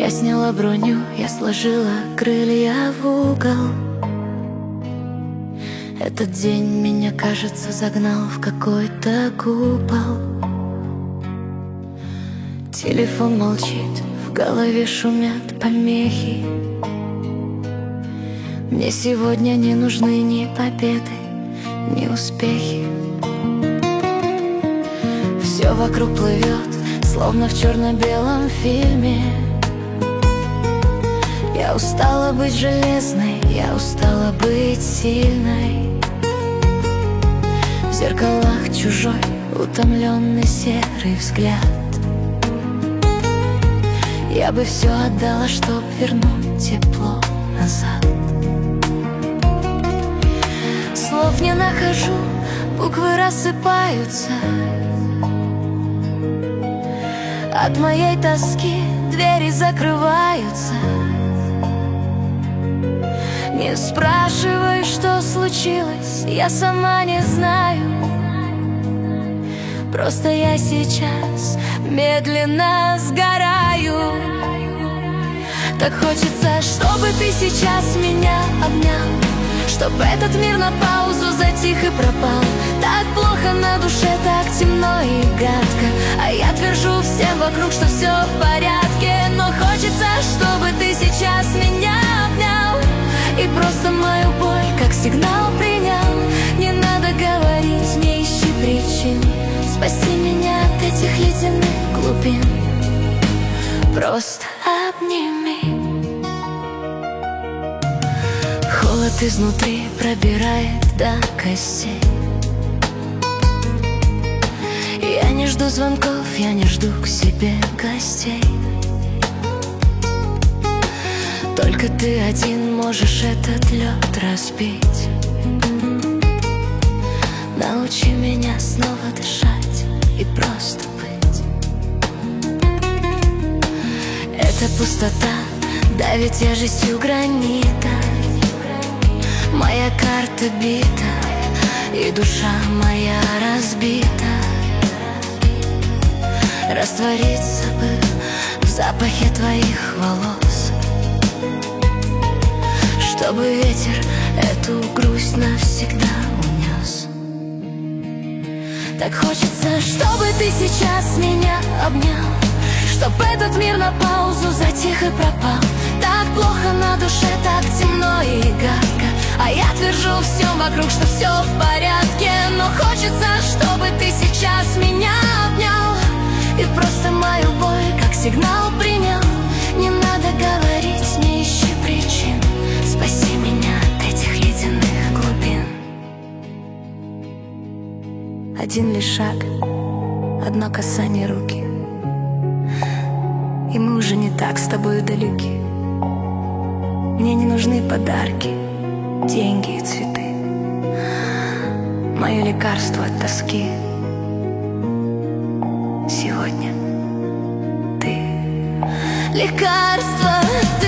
Я сняла броню, я сложила крылья в угол. Этот день меня, кажется, загнал в какой-то купол. Телефон молчит, в голове шумят помехи. Мне сегодня не нужны ни победы, ни успехи. Все вокруг плывет, словно в черно-белом фильме. Я устала быть железной, я устала быть сильной. В зеркалах чужой, утомленный серый взгляд. Я бы все отдала, чтоб вернуть тепло назад. Слов не нахожу, буквы рассыпаются. От моей тоски двери закрываются. Не спрашивай, что случилось, я сама не знаю. Просто я сейчас медленно сгораю. Так хочется, чтобы ты сейчас меня обнял, чтоб этот мир на паузу затих и пропал. Так плохо на душе, так темно и гадко, а я твержу всем вокруг, что все в порядке. Но хочется, чтобы ты сейчас меня обнял и просто мою боль как сигнал принял. Не надо говорить, не ищи причин, спаси меня от этих ледяных глубин. Просто обними. Холод изнутри пробирает до костей. Я не жду звонков, я не жду к себе гостей. Только ты один можешь этот лед разбить. Научи меня снова дышать и просто быть. Эта пустота давит тяжестью гранита. Моя карта бита, и душа моя разбита. Раствориться бы в запахе твоих волос, чтобы ветер эту грусть навсегда унес. Так хочется, чтобы ты сейчас меня обнял, чтоб этот мир на паузу затих и пропал. Так плохо на душе, так темно и гадко, а я твержу всем вокруг, что все в порядке. Но хочется, чтобы ты сейчас меня обнял и просто мою боль как сигнал принял. Не надо говорить, не ищи причин, спаси меня от этих ледяных глубин. Один лишь шаг, одно касание руки, и мы уже не так с тобой далеки. Мне не нужны подарки, деньги и цветы. Мое лекарство от тоски сегодня ты. Лекарство ты.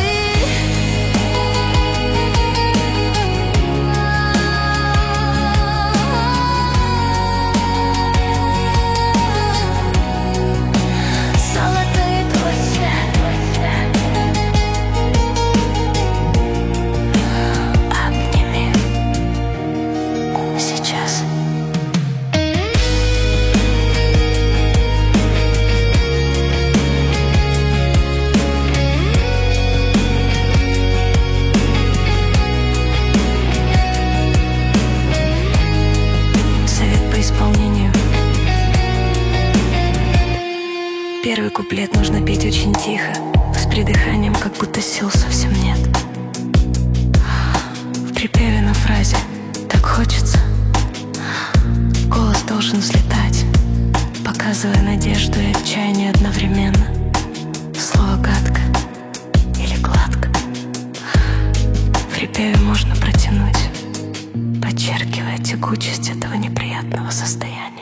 Первый куплет нужно петь очень тихо, с придыханием, как будто сил совсем нет. В припеве на фразе «так хочется» голос должен взлетать, показывая надежду и отчаяние одновременно. Слово гадко или гладко в припеве можно протянуть, подчеркивая тягучесть этого неприятного состояния.